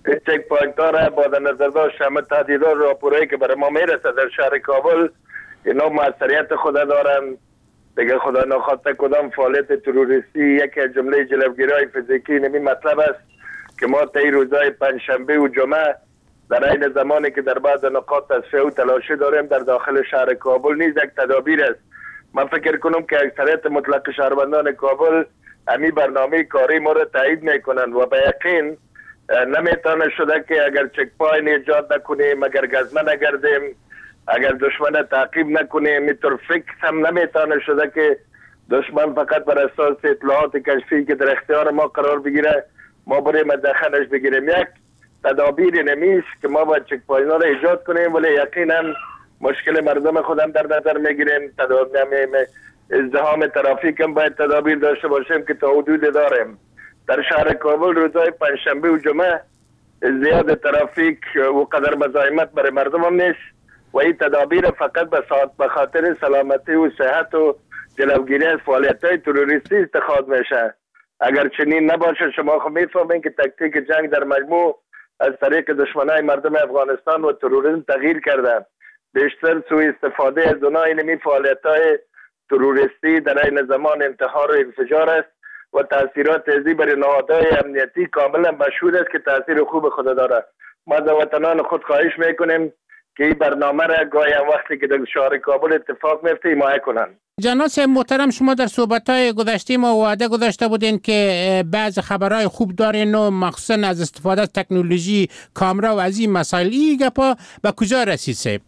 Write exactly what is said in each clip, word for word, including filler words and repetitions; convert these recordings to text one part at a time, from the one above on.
چک پوینت ها را با در نظر داشت همه تهدیدات راپورایی که برای ما میرسه در شهر کابل اینا موثریت خود دارن دیگه. خدا نخواسته کدام فعالیت تروریستی یکی از جمله جلوگیری های فیزیکی نمی مطلب است که ما طی روزهای پنجشنبه و جمعه در این زمانی که در بعض نقاط تصفیه و تلاشی داریم در داخل شهر کابل نیز یک تدابیر است. من فکر کنم که اکثریت مطلق شهروندان کابل امی برنامه کاری ما را تایید میکنن و به یقین نمیتونه شده که اگر چک پوینت ایجاد نکنیم، اگر گزمه نگردیم، اگر دشمن تعقیب نکنیم، اینطور فکر هم نمیتونه شده که دشمن فقط بر اساس اطلاعات کشفی که در اختیار ما قرار بگیره ما بریم داخلش بگیریم. یک تدابیر نمیست که ما باید چک پوینت ها را ایجاد کنیم، ولی یقینا مشکل مردم خودم در نظر میگیریم. تدابیر ازدحام ترافیک هم باید تدابیر داشته باشیم که تا حدود داریم. در شهر کابل روزهای پنجشنبه و جمعه زیاد ترافیک و قدر مزاحمت برای مردم هم نیست و این تدابیر فقط به خاطر سلامتی و صحت و جلوگیری از فعالیت‌های تروریستی اتخاذ میشه. اگر چنین نباشه شما خود میفهمین که تکتیک جنگ در مجموع از طریق دشمنای مردم افغانستان و تروریسم تغییر کرده. بیشتر سوء استفاده از اونها اینمی فعالیت‌های تروریستی در این زمان انتحار و انفجار است و تاثیرات ازی برای نهادهای امنیتی کاملا مشهود است که تاثیر خوب خود داره. ما از وطنان خود خواهش میکنیم که این برنامه را گاهی وقتی که در شهر کابل اتفاق میفته حمایت کنند. جناب محترم، شما در صحبت‌های گذشته ما وعده گذاشته بودین که بعض خبرهای خوب دارین و مخصوصا از استفاده از تکنولوژی کامرا و از این مسائل. این گپا به کجا رسید صاحب؟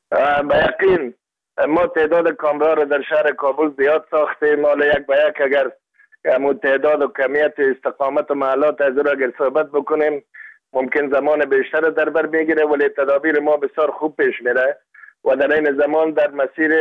به یقین ما تعداد کامرا را در شهر کابل زیاد ساختیم. حالا یک به یک اگر همون تعداد و کمیت استقامت و محلات از را اگر صحبت بکنیم ممکن زمان بیشتر در بر بگیره، ولی تدابیر ما بسیار خوب پیش میره و در این زمان در مسیر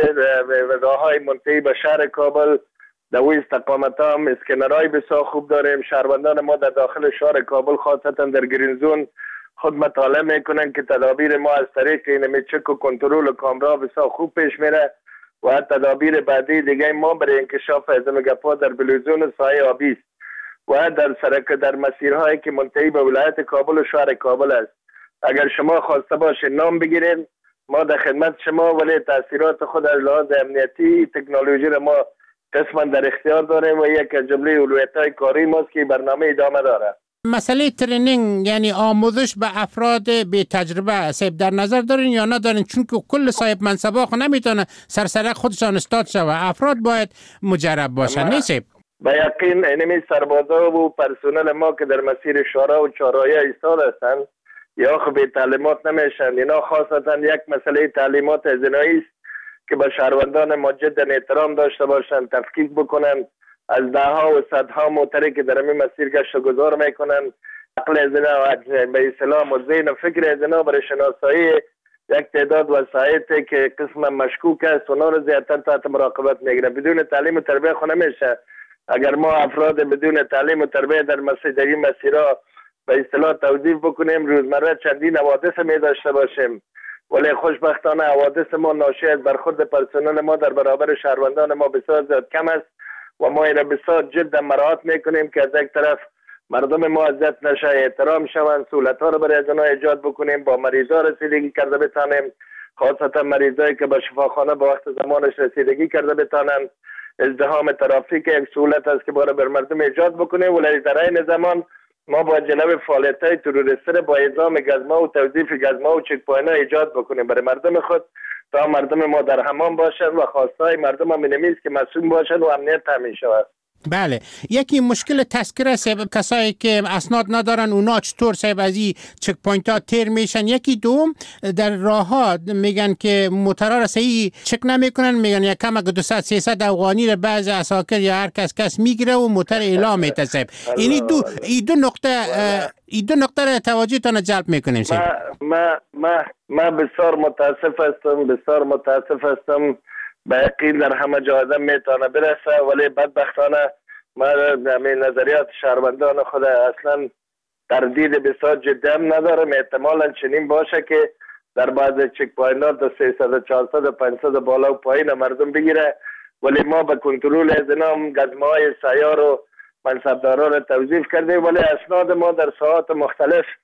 راههای منتهی به شهر کابل در وی استقامت هم اسکنرهای بسیار خوب داریم. شهروندان ما در داخل شهر کابل خاصتا در گرین زون خود مطالعه میکنن که تدابیر ما از طریق این چک و کنترل و کامرا بسیار خوب پیش میره و تدابیر بعدی دیگه ما برای انکشاف از گپا در بلوزون و سایه آبی است و در سرک در مسیرهایی که منتهی به ولایت کابل و شهر کابل است. اگر شما خواسته باشه نام بگیرین ما در خدمت شما، ولی تاثیرات خود از لحاظ امنیتی تکنولوژی را ما قسما در اختیار داریم و یک از جمله اولویت‌های کاری ماست که برنامه ادامه داره. مسئله ترینینگ یعنی آموزش به افراد بی تجربه صاحب در نظر دارین یا ندارین؟ چون که کل صاحب منصبا خود نمیتونه سرسرک خودشان استاد شوه، افراد باید مجرب باشن. نیست به یقین اینمی سربازا و پرسنل ما که در مسیر شورا و چهارراه ایستاده هستند یا خب به تعلیمات نمیشن. اینا خاصتا یک مسئله تعلیمات ازنایی است که به شهروندان ما جدا احترام داشته باشن، تفکیک بکنن از ده ها و صدها موتری که در این مسیر گشت و گذار میکنن. عقل ازنا و به اسلام و ذهن و فکر ازنا برای شناسایی یک تعداد وسایطی که قسم مشکوک است اونا رو زیادتر تحت مراقبت میگیرن. بدون تعلیم و تربیت خود نمیشه. اگر ما افراد بدون تعلیم و تربیت در مسیری مسیرها به اصطلاح توظیف بکنیم روزمره چندین حوادث می داشته باشیم، ولی خوشبختانه حوادث ما ناشی از برخورد پرسنل ما در برابر شهروندان ما بسیار زیاد کم است و ما این بسیار جدا مراعات میکنیم که از یک طرف مردم ما اذیت نشه، احترام شوند، سهولت ها رو برای از آنها ایجاد بکنیم، با مریضا رسیدگی کرده بتانیم، خاصتا مریضایی که به شفاخانه با وقت زمانش رسیدگی کرده بتانند. ازدحام ترافیک یک سهولت است که باید بر مردم ایجاد بکنیم، ولی در این زمان ما با جلب فعالیت‌های تروریستی با اعزام گزمه و توظیف گزمه و چک پوینت‌ها ایجاد بکنیم برای مردم خود تا مردم ما در امان باشند و خواستهای مردم هم اینمیست که مسئول باشند و امنیت تامین شود. بله، یکی مشکل تذکره صاحب کسایی که اسناد ندارن اونا چطور صاحب از این چک پوینت ها تیر میشن؟ یکی دوم در راه ها میگن که موترها را صحیح چک نمیکنن، میگن یک کم اگه دویست سیصد افغانی را بعض اساکر یا هر کس کس میگیره و موتر اعلام میته صاحب. این دو این دو نقطه این دو نقطه را توجهتان جلب میکنیم صاحب. ما ما ما بسیار متاسف هستم، بسیار متاسف هستم. به یقین در همه جا آدم میتونه برسه، ولی بدبختانه ما همین نظریات شهروندان خود اصلا تردید بسیار جدی هم ندارم. احتمالا چنین باشه که در بعض چک پوینت‌ها تا سیصد و چهارصد و پانصد بالا و پایین مردم بگیره، ولی ما به کنترل از اینا گزمه‌های سیار و منصبداران را توظیف کردیم، ولی اسناد ما در ساعات مختلف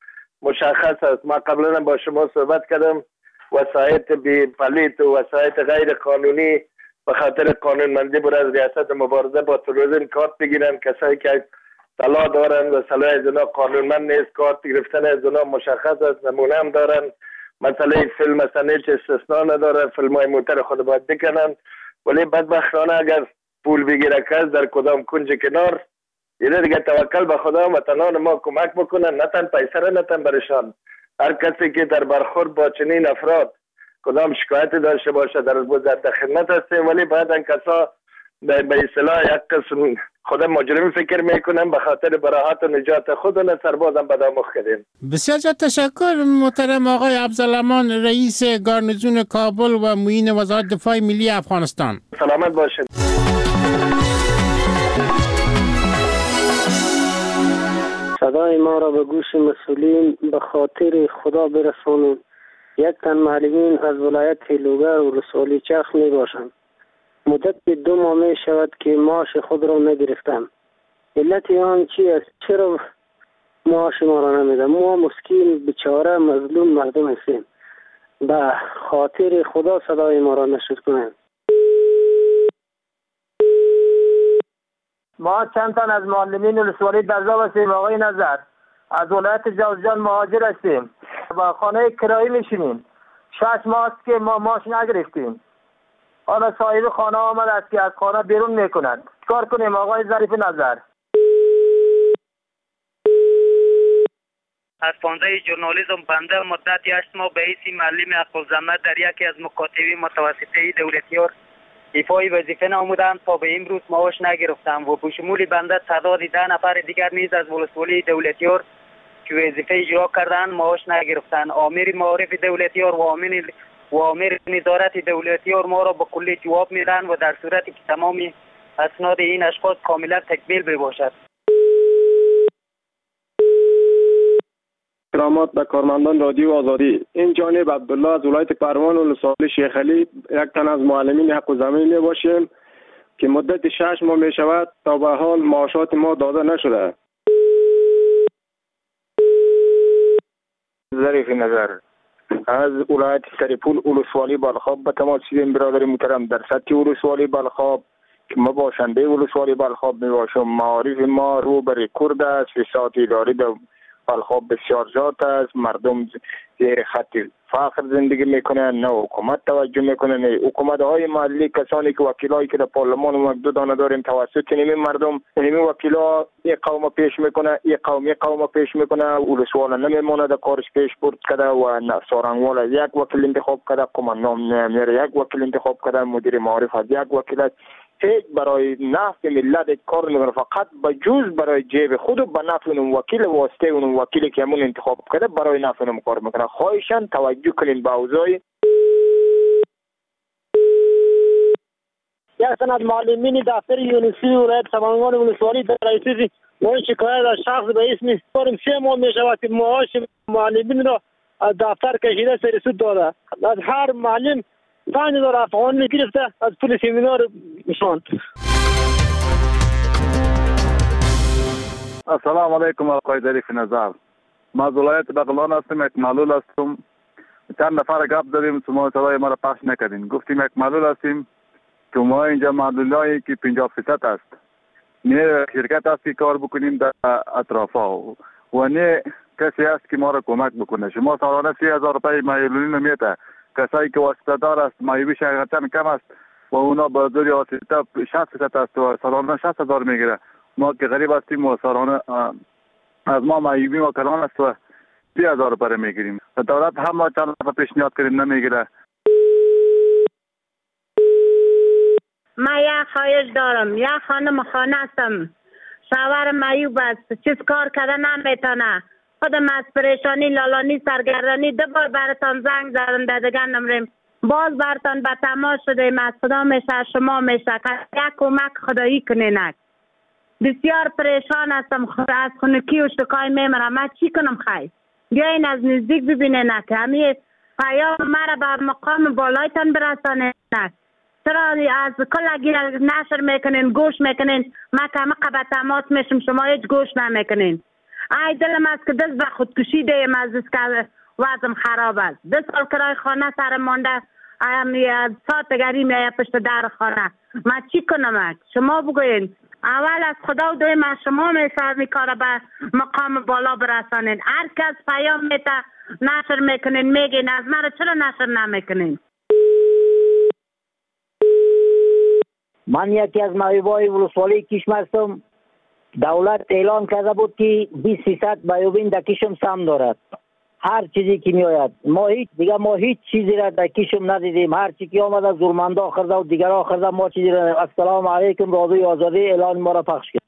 مشخص است. ما قبلا با شما صحبت کردم، وسایط بی پلیت و وسایط غیر قانونی به خاطر قانونمندی بر از ریاست مبارزه با تروریسم کارت بگیرن. کسایی که طلا دارن و سلاح از اونا قانونمند نیست، کارت گرفتن از اونا مشخص است، نمونه هم دارن. مسئله فیلم مثلا هیچ استثناء نداره، فیلم های موتر خود باید بکنن، ولی بدبختانه اگر پول بگیره کس در کدام کنج کنار، یه دیگه توکل به خدا و تنان ما کمک بکنن، نه تن پیسره نه تن برشان. هر کسی که در برخورد با چنین افراد کدام شکایت داشته باشه در وزارت خدمت هستیم، ولی بعد این کسا به اصطلاح یک قسم خود مجرم فکر میکنن به خاطر براحت و نجات خود و سربازم بدآموخ کردیم. بسیار زیاد تشکر محترم آقای عبدالرحمن، رئیس گارنیزون کابل و معین وزارت دفاع ملی افغانستان. سلامت باشید. صدای ما را به گوش مسئولین به خاطر خدا برسانید. یک تن معلمین از ولایت لوگر و رسولی چرخ می باشند. مدت دو ماه می شود که معاش خود را نگرفتم. علت آن چی است؟ چرا معاش ما را نمیدن؟ ما مسکین بیچاره مظلوم مردم هستیم. به خاطر خدا صدای ما را نشر کنند. ما چند تن از معلمین ولسوالی درزا هستیم. آقای نظر، از ولایت جوزجان مهاجر هستیم، با خانه کرایی میشینیم. شش ماه است که ما معاش نگرفتیم. حالا صاحب خانه آمد است که از خانه بیرون میکنند. چیکار کنیم آقای ظریف نظر؟ از پانزده ژورنالیسم بنده مدتی هشت ماه به حیث معلم حق الزحمت در یکی از مکاتب متوسطه دولتیار ایفای وظیفه نمودند تا به امروز معاش نگرفتم و به شمول بنده تعداد ده نفر دیگر نیز از ولسوالی دولتیار که وظیفه اجرا کردند معاش نگرفتند. آمر معارف دولتیار و آمر و آمر نظارت دولتیار ما را به کلی جواب میدن و در صورتی که تمام اسناد این اشخاص کاملا تکمیل بباشد. کرامات به کارمندان رادیو آزادی، این جانب عبدالله از ولایت پروان ولسوالی شیخ علی، یک تن از معلمین حق الزحمت می باشیم که مدت شش ماه می شود تا به حال معاشات ما داده نشده. ظریف نظر از ولایت سریپول ولسوالی بالخاب به تماس شدیم. برادر محترم، در سطح ولسوالی بالخاب که ما باشنده ولسوالی بالخاب می باشم، معارف ما رو به رکورد است. فساد اداری در بالخاب بسیار زیاد است. مردم زیر خط فقر زندگی میکنن، نه حکومت توجه میکنه، نه حکومت های محلی. کسانی که وکیلایی که در پارلمان و دو دانه داریم توسط نمی مردم نمی وکیلا یک قوم پیش میکنه، یک قوم یک قوم پیش میکنه. ولسوال نمیمونه در کارش پیش برد کرده و سارنگوال یک وکیل انتخاب کرده، قماندان میره یک وکیل انتخاب کرده، مدیر معارف از یک وکیل. هیچ برای نفع ملت کار نمیکنه، فقط به جز برای جیب خود و به نفع اون وکیل واسطه اون وکیلی که همون انتخاب کرده برای نفع اون کار میکنه. خواهشاً توجه کنین به اوضاع. یک تن از معلمین دفتر یونیسی ولایت سمنگان ولسوالی در رئیسی ما شکایت از شخص به اسم داریم سه ماه می شود که معاش معلمین را از دفتر کشیده سر سود داده. از هر معلم پنج هزار افغان میگرفته از پول سمینار میشوند. السلام علیکم آقای ظریف نظر. ما از ولایت بغلان هستم، یک معلول هستم. چند نفر گپ زدیم، شما صدای ما را پخش نکردین. گفتیم یک معلول هستیم که ما اینجا معلولایی که پنجاه فیصد است نه شرکت است که کار بکنیم در اطرافا و نه کسی هست که ما را کمک بکنه. شما سالانه سی هزار روپای معلولین میته. کسایی که واسطه دار است مایوی شرکتن کم است و اونا با دوری واسطه شصت فیصد است و سالانه شصت هزار میگیره. ما که غریب هستیم و سالانه از ما مایوی و کلان است و سی هزار روپای میگیریم. دولت هم ما چند نفر پیشنهاد کردیم نمیگیره. ما یک خواهش دارم، یک خانم خانه هستم، شوهر مایوب است، چیز کار کرده نمیتونه. خودم از پریشانی لالانی سرگردانی دو بار براتان زنگ زدم در دیگر نمریم، باز براتان به تماس شدیم. از خدا میشه شما میشه که یک کمک خدایی کنینک. بسیار پریشان هستم، از خونکی و شکای میمرم. من چی کنم؟ خیلی بیاین از نزدیک ببینین که همین پیام مرا به مقام بالایتان برسانین. چرا از کلگی نشر میکنین، گوش میکنین؟ ما که همه به تماس میشم، شما هیچ گوش نمیکنین. ای دلم است که دست به خودکشی دیم از است که وضعم خراب است. دو سال کرای خانه سر مانده، ایم ساعتگری میای پشت در خانه. من چی کنم؟ شما بگوین. اول از خدا و دویم از شما میسر میکاره به مقام بالا برسانین. هر کس پیام میته نشر میکنین، میگین از من چرا نشر نمیکنین؟ من یکی از محبوبای ولسوالی کشم هستم. دولت اعلان کرده بود که بیست فیصد بیابین در کشم سم دارد. هر چیزی که می آید ما هیچ دیگه ما هیچ چیزی را در کشم ندیدیم. هر چی که آمده زورمنده آخرده و دیگر آخرده ما چیزی را. السلام علیکم. رادیوی آزادی اعلان ما را پخش کرد.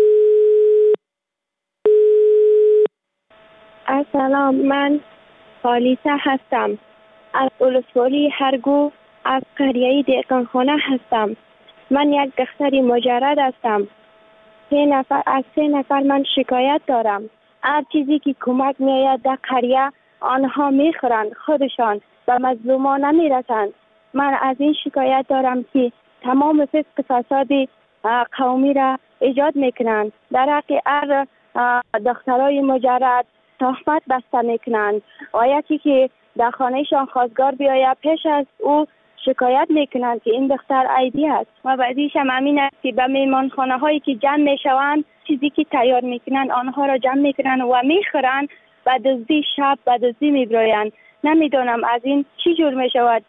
السلام، من خالیسه هستم از ولسوالی هرگو از قریه دهقانخانه هستم. من یک دختر مجرد هستم. سه نفر از سه نفر من شکایت دارم. هر چیزی که کمک میآید در قریه آنها میخورند، خودشان و مظلومان نمیرسند. من از این شکایت دارم که تمام فسق فساد قومی را ایجاد میکنند. در حق هر دخترای مجرد تهمت بسته میکنند. آیتی که در خانهشان خواستگار بیاید پیش از او شکایت میکنند که این دختر عیبی است. و بعدیش هم امین است که به میمانخانه هایی که جمع میشوند چیزی که تیار میکنند آنها را جمع میکنند و میخورند و دزدی شب و دزدی میبرایند. نمیدانم از این چی جور میشود.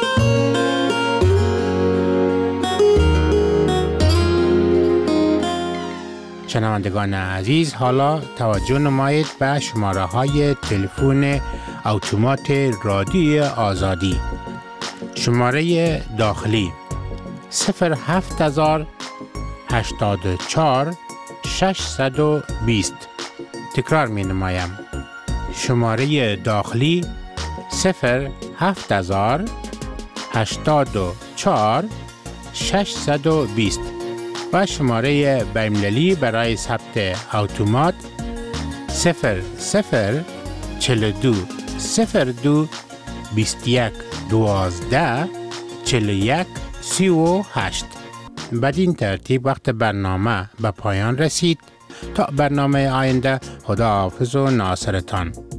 شنوندگان عزیز، حالا توجه نمایید به شماره های تلفن اتومات رادیوی آزادی. شماره داخلی صفر هفت هزار هشتاد و چهار ششصد و بیست. تکرار می نمایم. شماره داخلی صفر هفت هزار هشتاد و چهار ششصد و بیست و شماره بین‌المللی برای ثبت اتومات صفر صفر چهل و دو صفر دو بیست و یک دوازده چهل و یک سی و هشت. بدین ترتیب وقت برنامه به پایان رسید. تا برنامه آینده، خدا حافظ و ناصرتان.